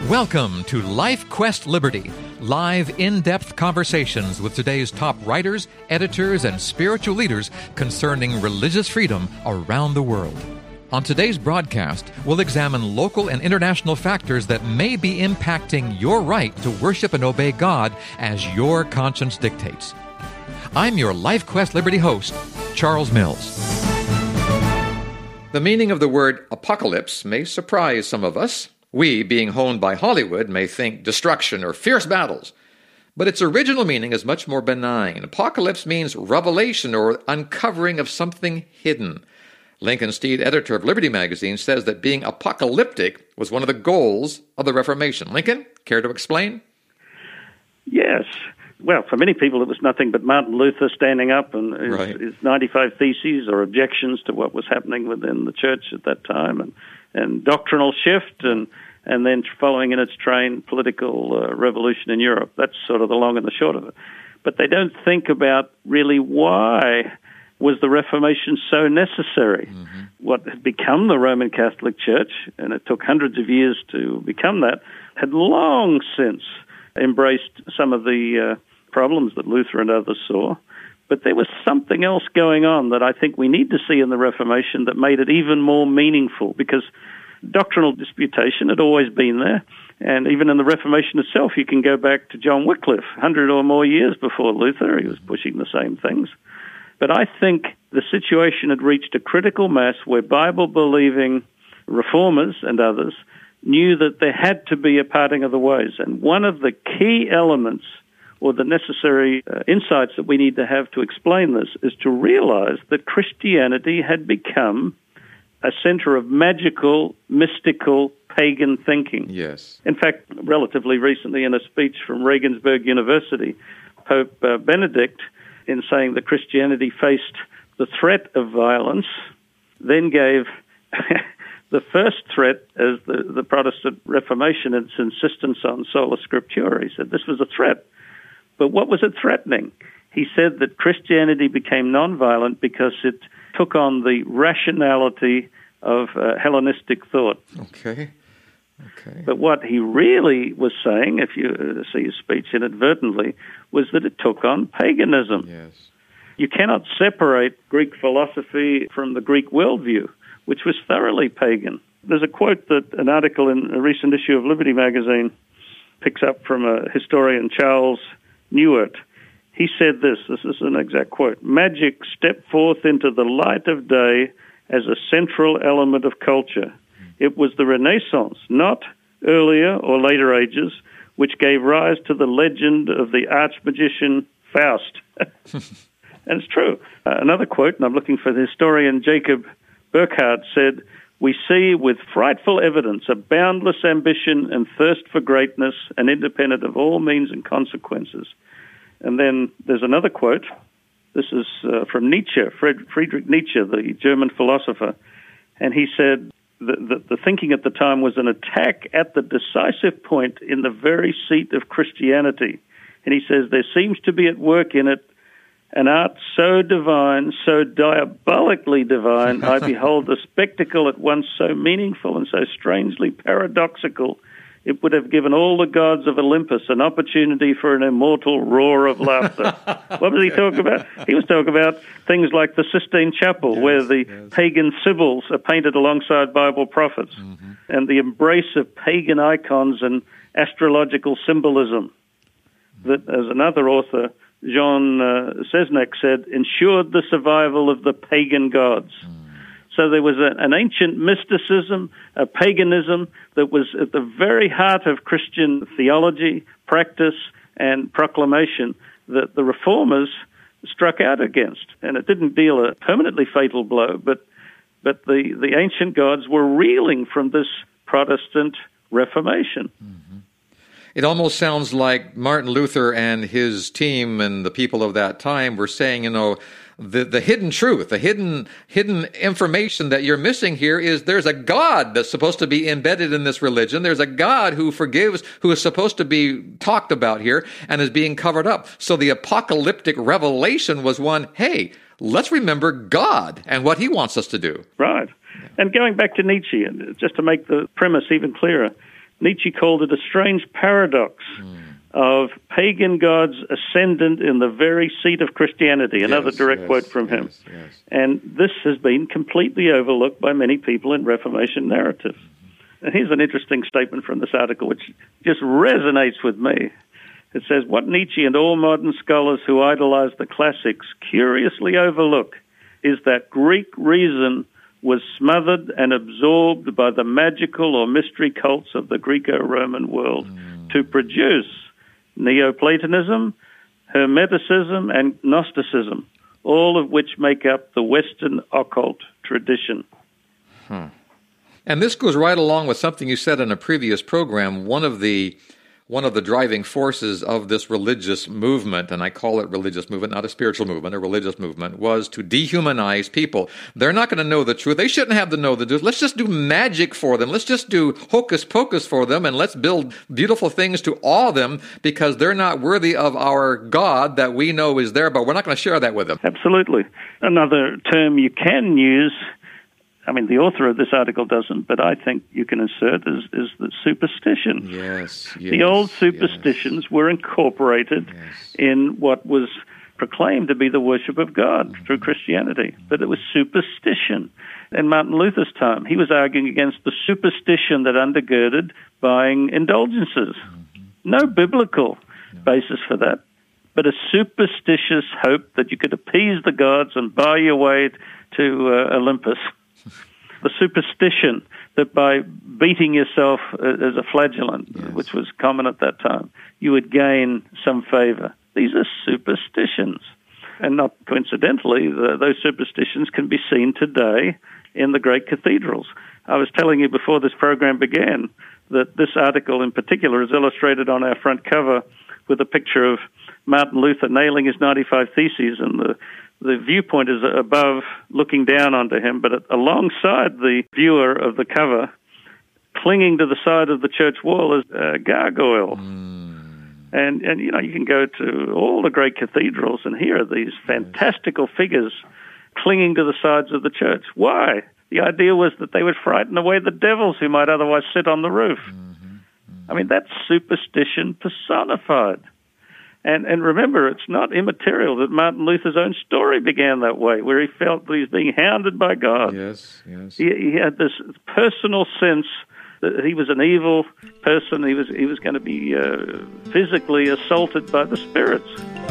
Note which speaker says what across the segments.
Speaker 1: Welcome to Life Quest Liberty, live in-depth conversations with today's top writers, editors, and spiritual leaders concerning religious freedom around the world. On today's broadcast, we'll examine local and international factors that may be impacting your right to worship and obey God as your conscience dictates. I'm your Life Quest Liberty host, Charles Mills. The meaning of the word apocalypse may surprise some of us. We, being honed by Hollywood, may think destruction or fierce battles. But its original meaning is much more benign. Apocalypse means revelation or uncovering of something hidden. Lincoln Steed, editor of Liberty Magazine, says that being apocalyptic was one of the goals of the Reformation. Lincoln, care to explain?
Speaker 2: Yes. Well, for many people, it was nothing but Martin Luther standing up and his 95 Theses or objections to what was happening within the church at that time, and doctrinal shift, and then following in its train, political revolution in Europe. That's sort of the long and the short of it. But they don't think about really why was the Reformation so necessary. Mm-hmm. What had become the Roman Catholic Church, and it took hundreds of years to become that, had long since embraced some of the problems that Luther and others saw. But there was something else going on that I think we need to see in the Reformation that made it even more meaningful, because doctrinal disputation had always been there. And even in the Reformation itself, you can go back to John Wycliffe, 100 or more years before Luther. He was pushing the same things. But I think the situation had reached a critical mass where Bible-believing reformers and others knew that there had to be a parting of the ways. And one of the key elements or the necessary insights that we need to have to explain this is to realize that Christianity had become a center of magical, mystical, pagan thinking.
Speaker 1: Yes.
Speaker 2: In fact, relatively recently in a speech from Regensburg University, Pope Benedict, in saying that Christianity faced the threat of violence, then gave the first threat as the Protestant Reformation and its insistence on sola scriptura. He said this was a threat. But what was it threatening? He said that Christianity became nonviolent because it took on the rationality of Hellenistic thought.
Speaker 1: Okay.
Speaker 2: But what he really was saying, if you see his speech inadvertently, was that it took on paganism.
Speaker 1: Yes.
Speaker 2: You cannot separate Greek philosophy from the Greek worldview, which was thoroughly pagan. There's a quote that an article in a recent issue of Liberty Magazine picks up from a historian, Charles Newert. He said this is an exact quote: "Magic stepped forth into the light of day as a central element of culture. It was the Renaissance, not earlier or later ages, which gave rise to the legend of the arch-magician Faust." And it's true. Another quote, and I'm looking for the historian Jacob Burckhardt, said, "We see with frightful evidence a boundless ambition and thirst for greatness, and independent of all means and consequences." And then there's another quote. This is from Nietzsche, Friedrich Nietzsche, the German philosopher. And he said that the thinking at the time was an attack at the decisive point in the very seat of Christianity. And he says, "There seems to be at work in it an art so divine, so diabolically divine, I behold the spectacle at once so meaningful and so strangely paradoxical, it would have given all the gods of Olympus an opportunity for an immortal roar of laughter." What was he talking about? He was talking about things like the Sistine Chapel, where the pagan sibyls are painted alongside Bible prophets, and the embrace of pagan icons and astrological symbolism that, as another author, Jean Sesnek, said, ensured the survival of the pagan gods. So there was an ancient mysticism, a paganism that was at the very heart of Christian theology, practice, and proclamation that the reformers struck out against. And it didn't deal a permanently fatal blow, but the ancient gods were reeling from this Protestant Reformation.
Speaker 1: Mm-hmm. It almost sounds like Martin Luther and his team and the people of that time were saying, the hidden truth, the hidden information that you're missing here is there's a God that's supposed to be embedded in this religion. There's a God who forgives, who is supposed to be talked about here and is being covered up. So the apocalyptic revelation was one, hey, let's remember God and what he wants us to do.
Speaker 2: Right. And going back to Nietzsche, and just to make the premise even clearer, Nietzsche called it a strange paradox of pagan gods ascendant in the very seat of Christianity, another direct quote from him.
Speaker 1: Yes.
Speaker 2: And this has been completely overlooked by many people in Reformation narrative. And here's an interesting statement from this article, which just resonates with me. It says, what Nietzsche and all modern scholars who idolize the classics curiously overlook is that Greek reason was smothered and absorbed by the magical or mystery cults of the Greco-Roman world to produce Neoplatonism, Hermeticism, and Gnosticism, all of which make up the Western occult tradition.
Speaker 1: And this goes right along with something you said in a previous program. One of the driving forces of this religious movement, and I call it religious movement, not a spiritual movement, a religious movement, was to dehumanize people. They're not going to know the truth. They shouldn't have to know the truth. Let's just do magic for them. Let's just do hocus pocus for them, and let's build beautiful things to awe them because they're not worthy of our God that we know is there, but we're not going to share that with them.
Speaker 2: Absolutely. Another term you can use, I mean, the author of this article doesn't, but I think you can insert is the superstition.
Speaker 1: Yes.
Speaker 2: The old superstitions were incorporated in what was proclaimed to be the worship of God through Christianity, but it was superstition. In Martin Luther's time, he was arguing against the superstition that undergirded buying indulgences. No biblical basis for that, but a superstitious hope that you could appease the gods and buy your way to Olympus. The superstition that by beating yourself as a flagellant, which was common at that time, you would gain some favor. These are superstitions. And not coincidentally, those superstitions can be seen today in the great cathedrals. I was telling you before this program began that this article in particular is illustrated on our front cover with a picture of Martin Luther nailing his 95 Theses, and the viewpoint is above, looking down onto him, but alongside the viewer of the cover, clinging to the side of the church wall, is a gargoyle. And you know, you can go to all the great cathedrals, and here are these fantastical figures clinging to the sides of the church. Why? The idea was that they would frighten away the devils who might otherwise sit on the roof. I mean, that's superstition personified. And remember, it's not immaterial that Martin Luther's own story began that way, where he felt that he was being hounded by God.
Speaker 1: Yes.
Speaker 2: He had this personal sense that he was an evil person. He was going to be physically assaulted by the spirits.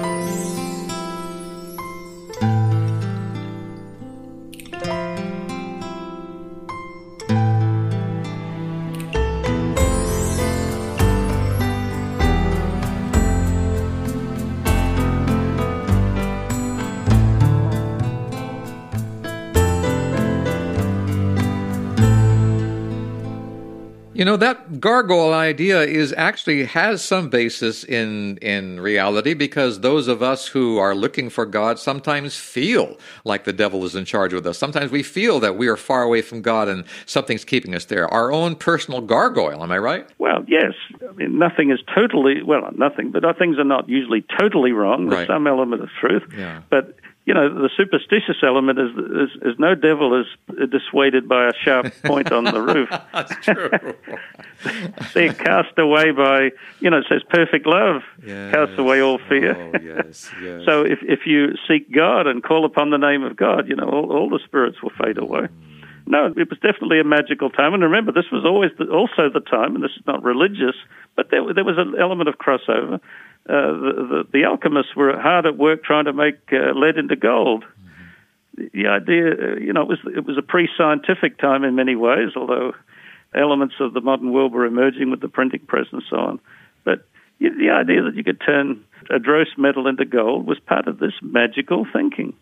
Speaker 1: You know, that gargoyle idea has some basis in reality, because those of us who are looking for God sometimes feel like the devil is in charge with us. Sometimes we feel that we are far away from God and something's keeping us there. Our own personal gargoyle, am I right?
Speaker 2: Well, yes. I mean, nothing is totally, well, not nothing, but things are not usually totally wrong. There's some element of truth.
Speaker 1: Yeah.
Speaker 2: But you know, the superstitious element is no devil is dissuaded by a sharp point on the roof.
Speaker 1: That's true.
Speaker 2: They're cast away by, you know, it says perfect love casts away all fear.
Speaker 1: Oh, yes.
Speaker 2: So if you seek God and call upon the name of God, you know, all the spirits will fade away. No, it was definitely a magical time. And remember, this was always also the time, and this is not religious, but there was an element of crossover. The alchemists were hard at work trying to make lead into gold. The idea, you know, it was a pre-scientific time in many ways, although elements of the modern world were emerging with the printing press and so on. But the idea that you could turn a dross metal into gold was part of this magical thinking.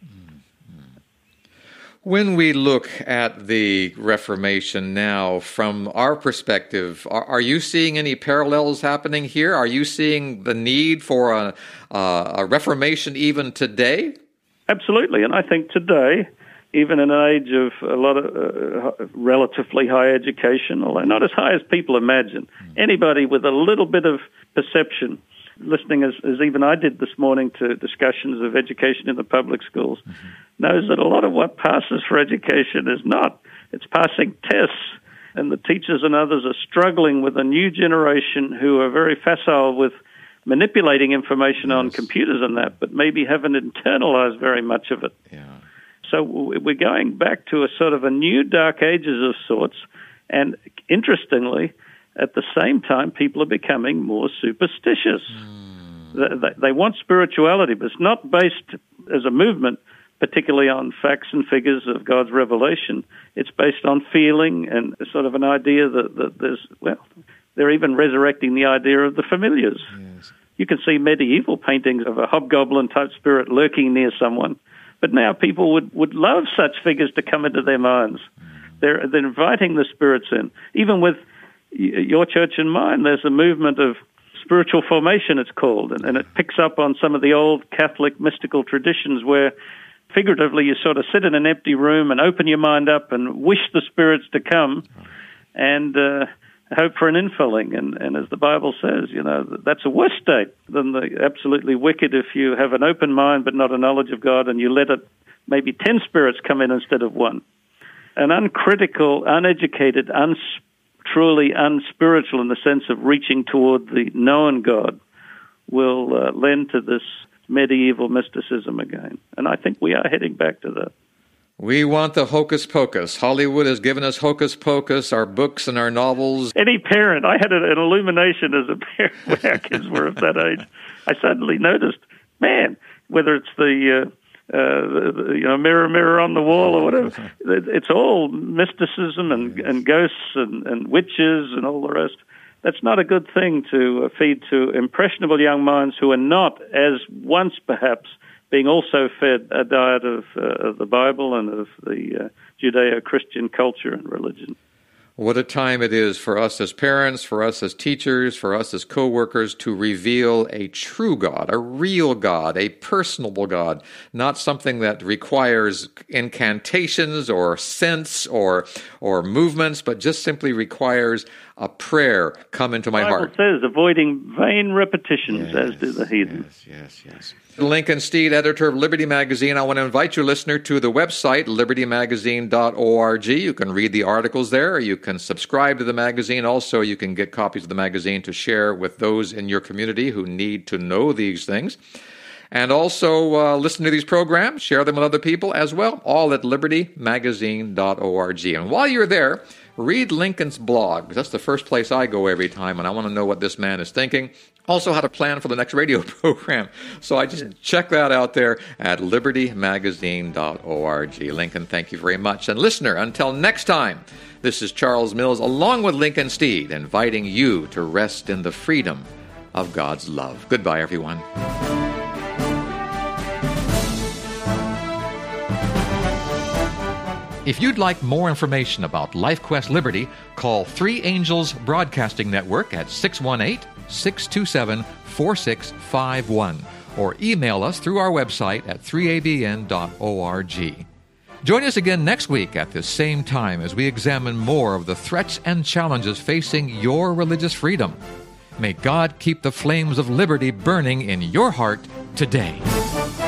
Speaker 1: When we look at the Reformation now, from our perspective, are you seeing any parallels happening here? Are you seeing the need for a Reformation even today?
Speaker 2: Absolutely, and I think today, even in an age of a lot of relatively high education, although not as high as people imagine, anybody with a little bit of perception, listening as even I did this morning to discussions of education in the public schools, knows that a lot of what passes for education is not. It's passing tests And the teachers and others are struggling with a new generation who are very facile with manipulating information on computers and that, but maybe haven't internalized very much of it.
Speaker 1: Yeah.
Speaker 2: So we're going back to a sort of a new dark ages of sorts, and interestingly, at the same time, people are becoming more superstitious. They want spirituality, but it's not based as a movement particularly on facts and figures of God's revelation. It's based on feeling and sort of an idea that there's, well, they're even resurrecting the idea of the familiars.
Speaker 1: Yes.
Speaker 2: You can see medieval paintings of a hobgoblin-type spirit lurking near someone, but now people would love such figures to come into their minds. They're inviting the spirits in. Even with your church and mine, there's a movement of spiritual formation, it's called, and it picks up on some of the old Catholic mystical traditions where figuratively you sort of sit in an empty room and open your mind up and wish the spirits to come and hope for an infilling. And as the Bible says, you know, that's a worse state than the absolutely wicked if you have an open mind but not a knowledge of God and you let it, maybe 10 spirits come in instead of one. An uncritical, uneducated, truly unspiritual in the sense of reaching toward the known God will lend to this medieval mysticism again. And I think we are heading back to that.
Speaker 1: We want the hocus pocus. Hollywood has given us hocus pocus, our books and our novels.
Speaker 2: Any parent, I had an illumination as a parent when our kids were of that age. I suddenly noticed, man, whether it's the mirror, mirror on the wall or whatever, it's all mysticism and ghosts and witches and all the rest. That's not a good thing to feed to impressionable young minds who are not, as once perhaps, being also fed a diet of the Bible and of the Judeo-Christian culture and religion.
Speaker 1: What a time it is for us as parents, for us as teachers, for us as co-workers to reveal a true God, a real God, a personable God, not something that requires incantations or sense or movements, but just simply requires a prayer, come into my heart.
Speaker 2: The Bible says, avoiding vain repetitions, as do the heathen.
Speaker 1: Yes. Lincoln Steed, editor of Liberty Magazine. I want to invite you, listener, to the website, libertymagazine.org. You can read the articles there. You can subscribe to the magazine. Also, you can get copies of the magazine to share with those in your community who need to know these things. And also listen to these programs, share them with other people as well, all at libertymagazine.org. And while you're there, read Lincoln's blog, because that's the first place I go every time, and I want to know what this man is thinking. Also how to plan for the next radio program. So I just check that out there at libertymagazine.org. Lincoln, thank you very much. And listener, until next time, this is Charles Mills, along with Lincoln Steed, inviting you to rest in the freedom of God's love. Goodbye, everyone. If you'd like more information about LifeQuest Liberty, call Three Angels Broadcasting Network at 618-627-4651 or email us through our website at 3abn.org. Join us again next week at this same time as we examine more of the threats and challenges facing your religious freedom. May God keep the flames of liberty burning in your heart today.